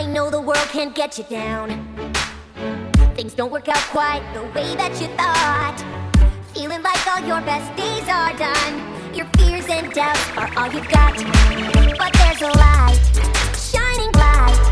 I know the world can't get you down. Things don't work out quite the way that you thought. Feeling like all your best days are done. Your fears and doubts are all you've got. But there's a light shining bright